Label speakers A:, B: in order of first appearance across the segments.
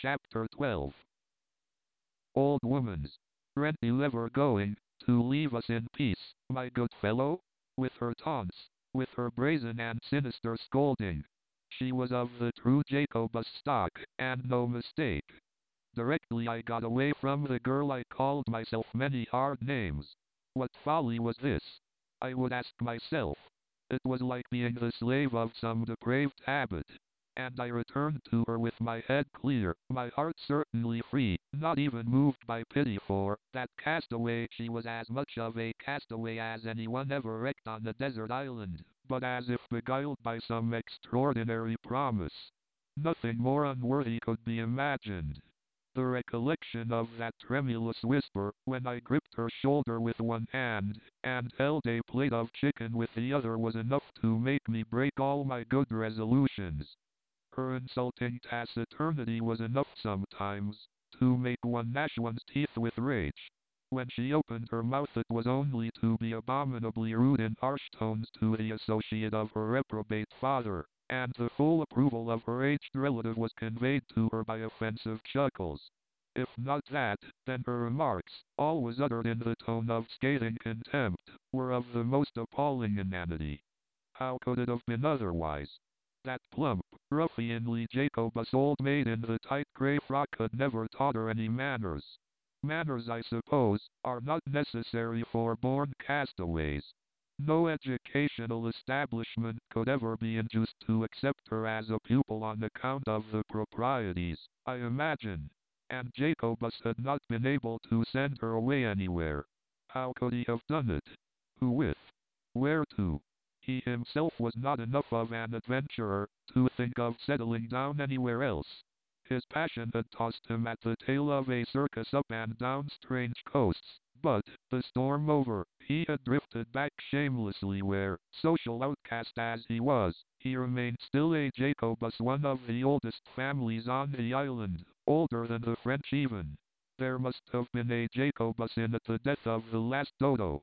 A: Chapter 12. Old woman's. Rent you ever going to leave us in peace, my good fellow? With her taunts, with her brazen and sinister scolding. She was of the true Jacobus stock, and no mistake. Directly I got away from the girl I called myself many hard names. What folly was this? I would ask myself. It was like being the slave of some depraved habit. And I returned to her with my head clear, my heart certainly free, not even moved by pity for that castaway. She was as much of a castaway as anyone ever wrecked on a desert island, but as if beguiled by some extraordinary promise. Nothing more unworthy could be imagined. The recollection of that tremulous whisper, when I gripped her shoulder with one hand, and held a plate of chicken with the other, was enough to make me break all my good resolutions. Her insulting taciturnity was enough sometimes to make one gnash one's teeth with rage. When she opened her mouth it was only to be abominably rude in harsh tones to the associate of her reprobate father, and the full approval of her aged relative was conveyed to her by offensive chuckles. If not that, then her remarks, always uttered in the tone of scathing contempt, were of the most appalling inanity. How could it have been otherwise? That plump, ruffianly Jacobus old maid in the tight grey frock had never taught her any manners. Manners, I suppose, are not necessary for born castaways. No educational establishment could ever be induced to accept her as a pupil on account of the proprieties, I imagine. And Jacobus had not been able to send her away anywhere. How could he have done it? Who with? Where to? He himself was not enough of an adventurer to think of settling down anywhere else. His passion had tossed him at the tail of a circus up and down strange coasts, but, the storm over, he had drifted back shamelessly where, social outcast as he was, he remained still a Jacobus, one of the oldest families on the island, older than the French even. There must have been a Jacobus in at the death of the last dodo.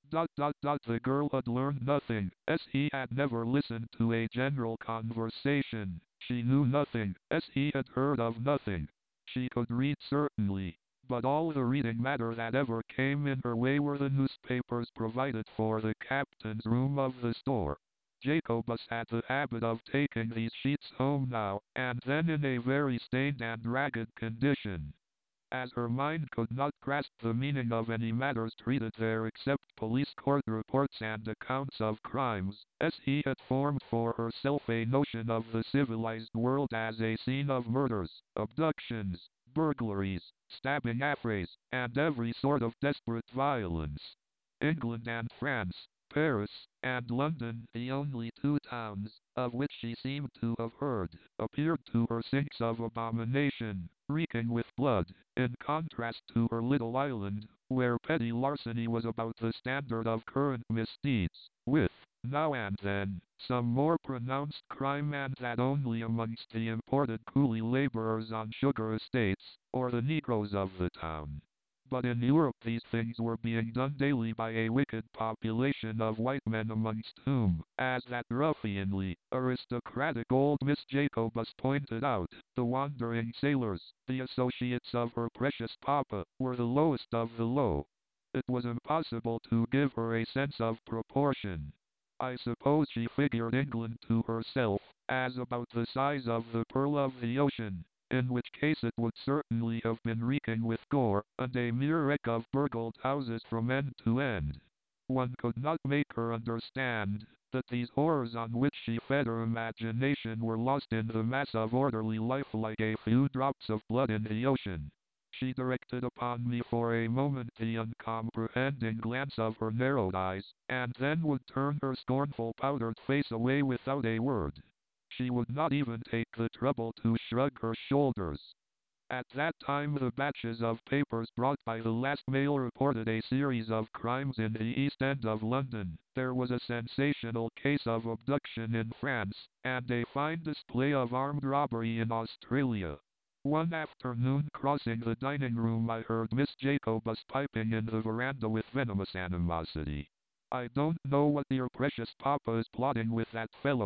A: The girl had learned nothing, as he had never listened to a general conversation. She knew nothing, as he had heard of nothing. She could read certainly, but all the reading matter that ever came in her way were the newspapers provided for the captain's room of the store. Jacobus had the habit of taking these sheets home now and then in a very stained and ragged condition. As her mind could not grasp the meaning of any matters treated there except police court reports and accounts of crimes, as he had formed for herself a notion of the civilized world as a scene of murders, abductions, burglaries, stabbing affrays, and every sort of desperate violence. England and France, Paris, and London, the only two towns of which she seemed to have heard, appeared to her sinks of abomination, reeking with blood, in contrast to her little island, where petty larceny was about the standard of current misdeeds, with, now and then, some more pronounced crime, and that only amongst the imported coolie laborers on sugar estates, or the Negroes of the town. But in Europe these things were being done daily by a wicked population of white men, amongst whom, as that ruffianly, aristocratic old Miss Jacobus pointed out, the wandering sailors, the associates of her precious papa, were the lowest of the low. It was impossible to give her a sense of proportion. I suppose she figured England to herself as about the size of the pearl of the ocean, in which case it would certainly have been reeking with gore, and a mere wreck of burgled houses from end to end. One could not make her understand that these horrors on which she fed her imagination were lost in the mass of orderly life like a few drops of blood in the ocean. She directed upon me for a moment the uncomprehending glance of her narrowed eyes, and then would turn her scornful powdered face away without a word. She would not even take the trouble to shrug her shoulders. At that time the batches of papers brought by the last mail reported a series of crimes in the East End of London. There was a sensational case of abduction in France, and a fine display of armed robbery in Australia. One afternoon crossing the dining room I heard Miss Jacobus piping in the veranda with venomous animosity. "I don't know what your precious papa is plotting with that fellow.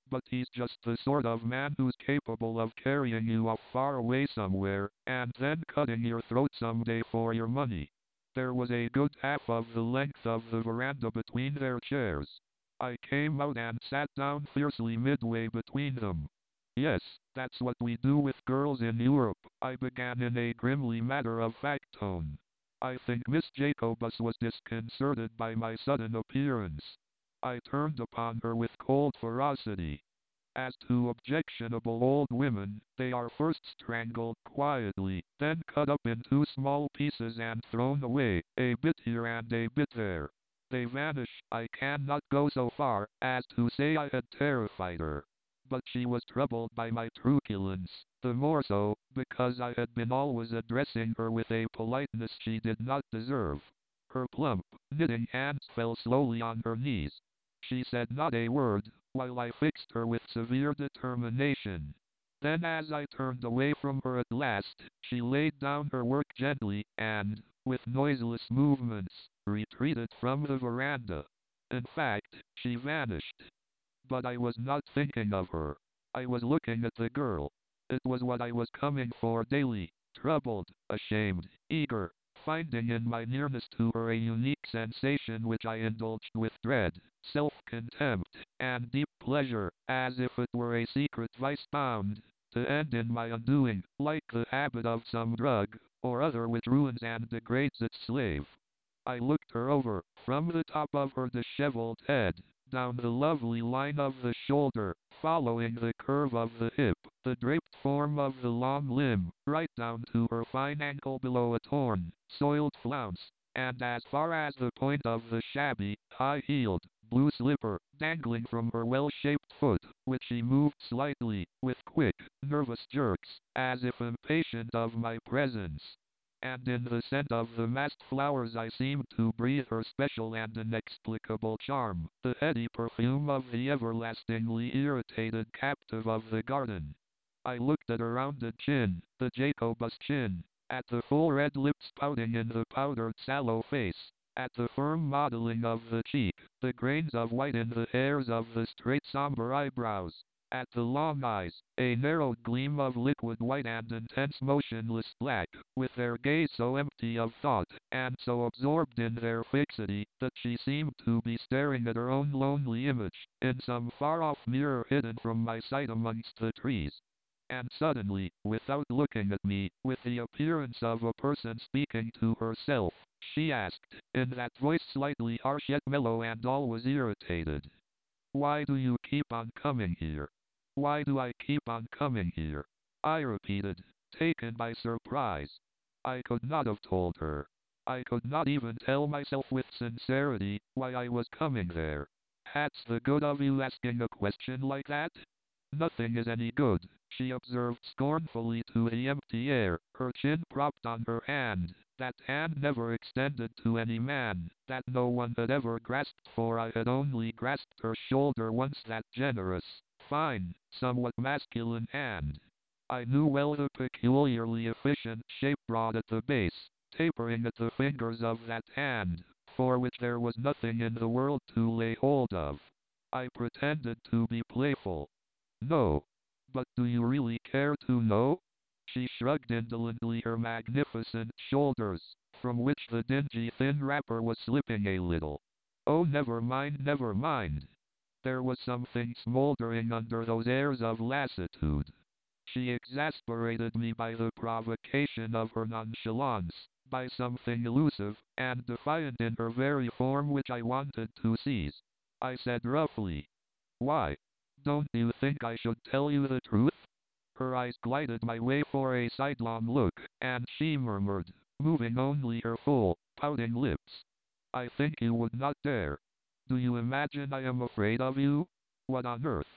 A: but he's just the sort of man who's capable of carrying you off far away somewhere, and then cutting your throat someday for your money. There was a good half of the length of the veranda between their chairs. I came out and sat down fiercely midway between them. Yes, that's what we do with girls in Europe, I began in a grimly matter-of-fact tone. I think Miss Jacobus was disconcerted by my sudden appearance. I turned upon her with cold ferocity. As to objectionable old women, they are first strangled quietly, then cut up into small pieces and thrown away, a bit here and a bit there. They vanish. I cannot go so far as to say I had terrified her. But she was troubled by my truculence, the more so, because I had been always addressing her with a politeness she did not deserve. Her plump, knitting hands fell slowly on her knees. She said not a word, while I fixed her with severe determination. Then as I turned away from her at last, she laid down her work gently, and, with noiseless movements, retreated from the veranda. In fact, she vanished. But I was not thinking of her. I was looking at the girl. It was what I was coming for daily, troubled, ashamed, eager, finding in my nearness to her a unique sensation which I indulged with dread, self-contempt, and deep pleasure, as if it were a secret vice bound to end in my undoing, like the habit of some drug or other which ruins and degrades its slave. I looked her over, from the top of her disheveled head, down the lovely line of the shoulder, following the curve of the hip, the draped form of the long limb, right down to her fine ankle below a torn, soiled flounce, and as far as the point of the shabby, high-heeled, blue slipper, dangling from her well-shaped foot, which she moved slightly, with quick, nervous jerks, as if impatient of my presence. And in the scent of the massed flowers I seemed to breathe her special and inexplicable charm, the heady perfume of the everlastingly irritated captive of the garden. I looked at her rounded chin, the Jacobus chin, at the full red lips pouting in the powdered sallow face, at the firm modeling of the cheek, the grains of white in the hairs of the straight somber eyebrows, at the long eyes, a narrowed gleam of liquid white and intense motionless black, with their gaze so empty of thought, and so absorbed in their fixity, that she seemed to be staring at her own lonely image, in some far-off mirror hidden from my sight amongst the trees. And suddenly, without looking at me, with the appearance of a person speaking to herself, she asked, in that voice slightly harsh yet mellow and always irritated, "Why do you keep on coming here? Why do I keep on coming here?" I repeated, taken by surprise. I could not have told her. I could not even tell myself with sincerity why I was coming there. "That's the good of you asking a question like that?" "Nothing is any good," she observed scornfully to the empty air, her chin propped on her hand, that hand never extended to any man, that no one had ever grasped, for I had only grasped her shoulder once, that generous, fine, somewhat masculine hand. I knew well the peculiarly efficient shape broad at the base, tapering at the fingers of that hand, for which there was nothing in the world to lay hold of. I pretended to be playful. "No. But do you really care to know?" She shrugged indolently her magnificent shoulders, from which the dingy thin wrapper was slipping a little. "Oh, never mind, never mind." There was something smoldering under those airs of lassitude. She exasperated me by the provocation of her nonchalance, by something elusive and defiant in her very form which I wanted to seize. I said roughly, "Why? Don't you think I should tell you the truth?" Her eyes glided my way for a sidelong look, and she murmured, moving only her full, pouting lips, "I think you would not dare. Do you imagine I am afraid of you? What on earth?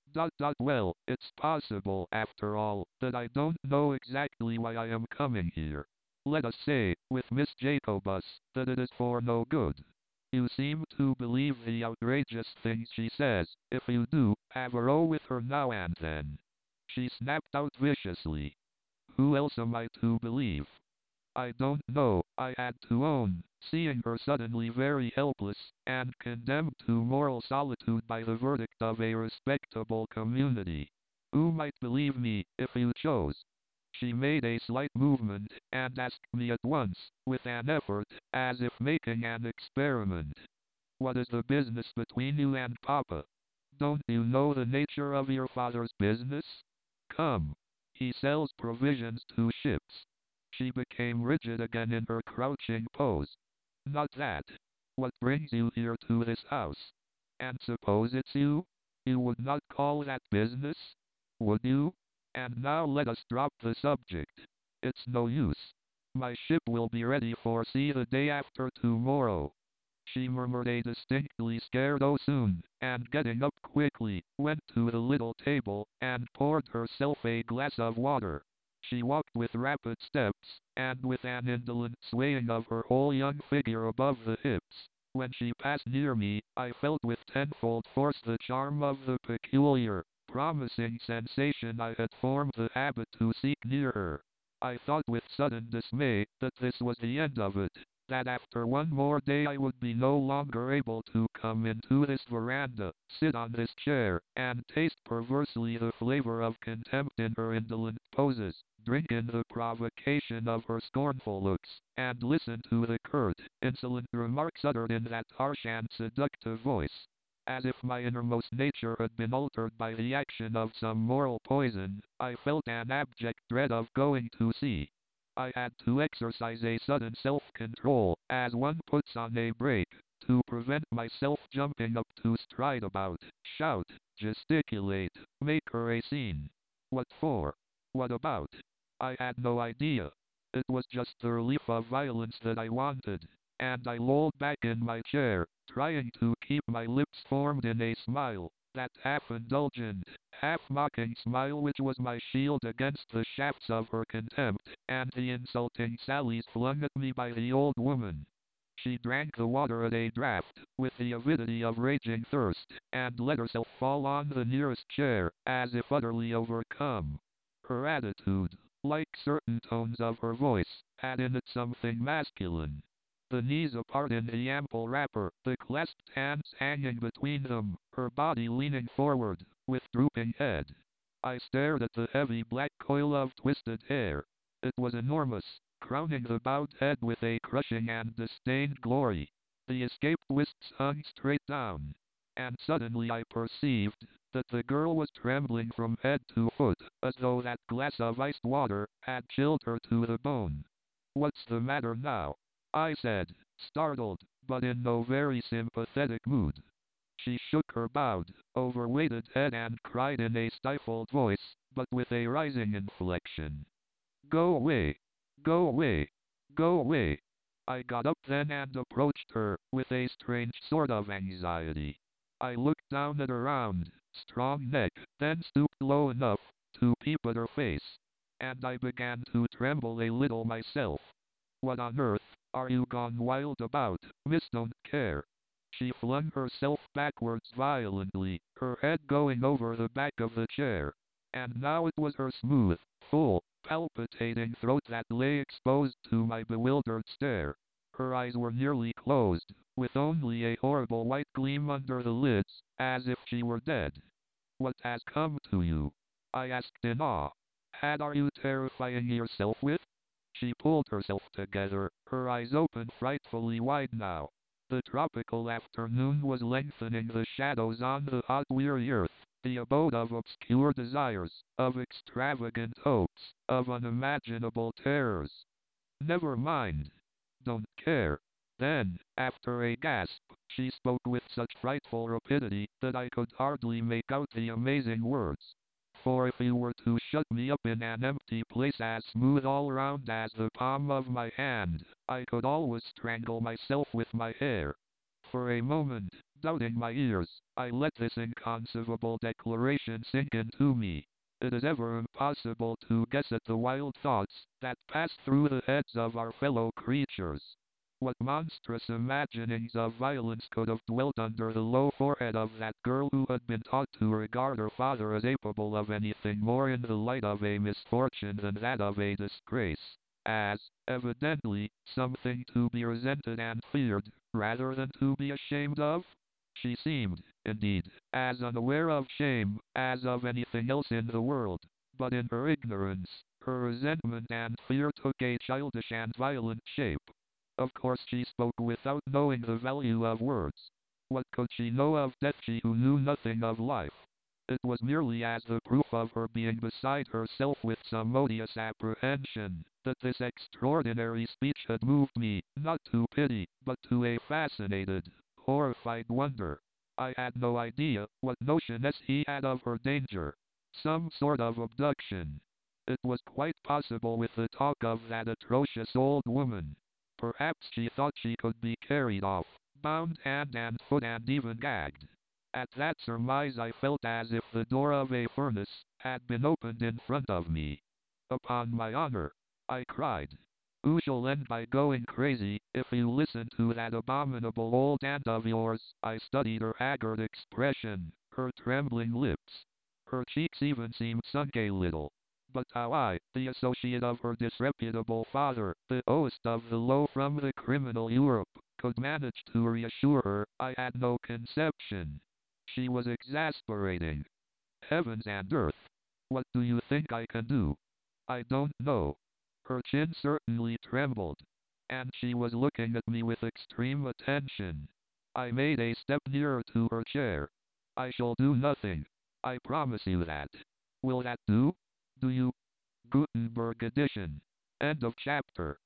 A: Well, it's possible, after all, that I don't know exactly why I am coming here. Let us say, with Miss Jacobus, that it is for no good. You seem to believe the outrageous things she says. If you do, have a row with her now and then." She snapped out viciously, "Who else am I to believe?" "I don't know," I had to own, seeing her suddenly very helpless, and condemned to moral solitude by the verdict of a respectable community. "You might believe me, if you chose." She made a slight movement, and asked me at once, with an effort, as if making an experiment. "What is the business between you and Papa? Don't you know the nature of your father's business? Come. He sells provisions to ships." She became rigid again in her crouching pose. "Not that. What brings you here to this house? And suppose it's you? You would not call that business? Would you? And now let us drop the subject. It's no use. My ship will be ready for sea the day after tomorrow." She murmured a distinctly scared "oh soon," and getting up quickly, went to the little table, and poured herself a glass of water. She walked with rapid steps, and with an indolent swaying of her whole young figure above the hips. When she passed near me, I felt with tenfold force the charm of the peculiar, promising sensation I had formed the habit to seek near her. I thought with sudden dismay that this was the end of it, that after one more day I would be no longer able to come into this veranda, sit on this chair, and taste perversely the flavor of contempt in her indolent poses, drink in the provocation of her scornful looks, and listen to the curt, insolent remarks uttered in that harsh and seductive voice. As if my innermost nature had been altered by the action of some moral poison, I felt an abject dread of going to sea. I had to exercise a sudden self-control, as one puts on a brake, to prevent myself jumping up to stride about, shout, gesticulate, make her a scene. What for? What about? I had no idea. It was just the relief of violence that I wanted, and I lolled back in my chair, trying to keep my lips formed in a smile, that half-indulgent, half-mocking smile which was my shield against the shafts of her contempt, and the insulting sallies flung at me by the old woman. She drank the water at a draught, with the avidity of raging thirst, and let herself fall on the nearest chair, as if utterly overcome. Her attitude, like certain tones of her voice, had in it something masculine. The knees apart in the ample wrapper, the clasped hands hanging between them, her body leaning forward, with drooping head. I stared at the heavy black coil of twisted hair. It was enormous, crowning the bowed head with a crushing and disdained glory. The escaped wisps hung straight down. And suddenly I perceived that the girl was trembling from head to foot, as though that glass of iced water had chilled her to the bone. "What's the matter now?" I said, startled, but in no very sympathetic mood. She shook her bowed, overweighted head and cried in a stifled voice, but with a rising inflection, "Go away! Go away! Go away!" I got up then and approached her, with a strange sort of anxiety. I looked down at her round, strong neck, then stooped low enough to peep at her face. And I began to tremble a little myself. "What on earth are you gone wild about, Miss Don't Care?" She flung herself backwards violently, her head going over the back of the chair. And now it was her smooth, full, palpitating throat that lay exposed to my bewildered stare. Her eyes were nearly closed, with only a horrible white gleam under the lids, as if she were dead. "What has come to you?" I asked in awe. Are you terrifying yourself with?" She pulled herself together, her eyes open frightfully wide now. The tropical afternoon was lengthening the shadows on the hot weary earth, the abode of obscure desires, of extravagant hopes, of unimaginable terrors. "Never mind. Don't care." Then, after a gasp, she spoke with such frightful rapidity that I could hardly make out the amazing words. "For if you were to shut me up in an empty place as smooth all round as the palm of my hand, I could always strangle myself with my hair." For a moment, doubting my ears, I let this inconceivable declaration sink into me. It is ever impossible to guess at the wild thoughts that pass through the heads of our fellow creatures. What monstrous imaginings of violence could have dwelt under the low forehead of that girl who had been taught to regard her father as capable of anything more in the light of a misfortune than that of a disgrace? as, evidently, something to be resented and feared, rather than to be ashamed of? She seemed, indeed, as unaware of shame as of anything else in the world, but in her ignorance, her resentment and fear took a childish and violent shape. Of course she spoke without knowing the value of words. What could she know of death, she who knew nothing of life? It was merely as the proof of her being beside herself with some odious apprehension, that this extraordinary speech had moved me, not to pity, but to a fascinated, horrified wonder. I had no idea what notion he had of her danger. Some sort of abduction. It was quite possible with the talk of that atrocious old woman. Perhaps she thought she could be carried off, bound hand and foot and even gagged. At that surmise I felt as if the door of a furnace had been opened in front of me. Upon my honor, I cried. You shall end by going crazy if you listen to that abominable old aunt of yours. I studied her haggard expression, her trembling lips. Her cheeks even seemed sunk a little. But how I, the associate of her disreputable father, the host of the low from the criminal Europe, could manage to reassure her, I had no conception. She was exasperating. Heavens and earth! What do you think I can do? I don't know. Her chin certainly trembled, and she was looking at me with extreme attention. I made a step nearer to her chair. I shall do nothing. I promise you that. Will that do? Do you? Gutenberg edition. End of chapter.